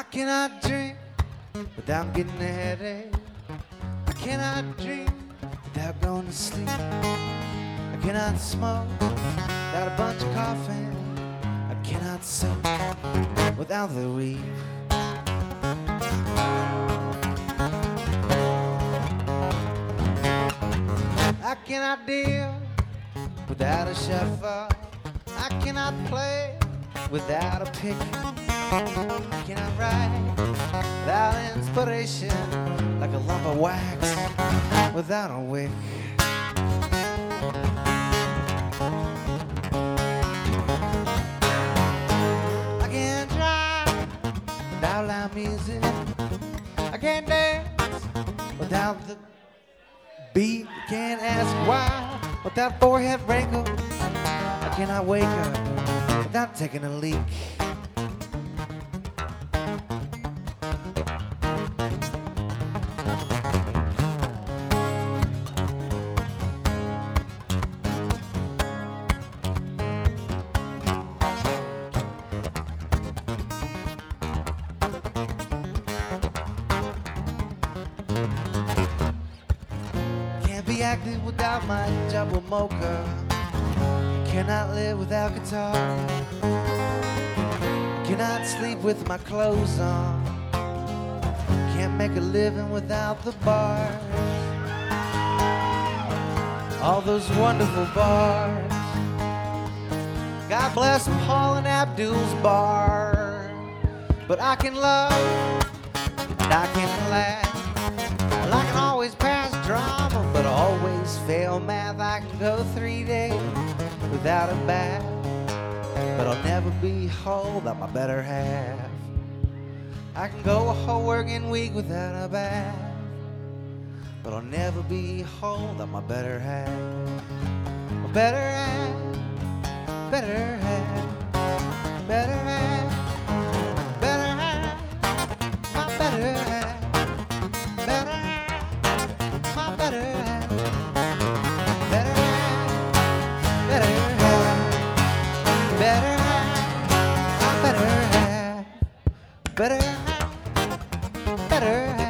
cannot drink without getting a headache. I cannot drink without going to sleep. I cannot smoke without a bunch of coffee. I cannot soak without the weed. I cannot deal without a shuffle. I cannot play without a pick. I cannot write without inspiration, like a lump of wax without a wick. I can't drive without loud music. I can't dance without the beat. Can't ask why without forehead wrinkle. I cannot wake up without taking a leak. Can't be active without my double mocha. Cannot live without guitar. Cannot sleep with my clothes on. Can't make a living without the bars. All those wonderful bars. God bless Paul and Abdul's bar. But I can love and I can laugh. And I can always pass drama, but always fail math. I can go 3 days without a bath, but I'll never be whole without my better half. I can go a whole working week without a bath, but I'll never be whole without my better half. My better half, better half, better half, better half, my better half, better half, my better half, better half, better half, better half, my better half, better half, better half.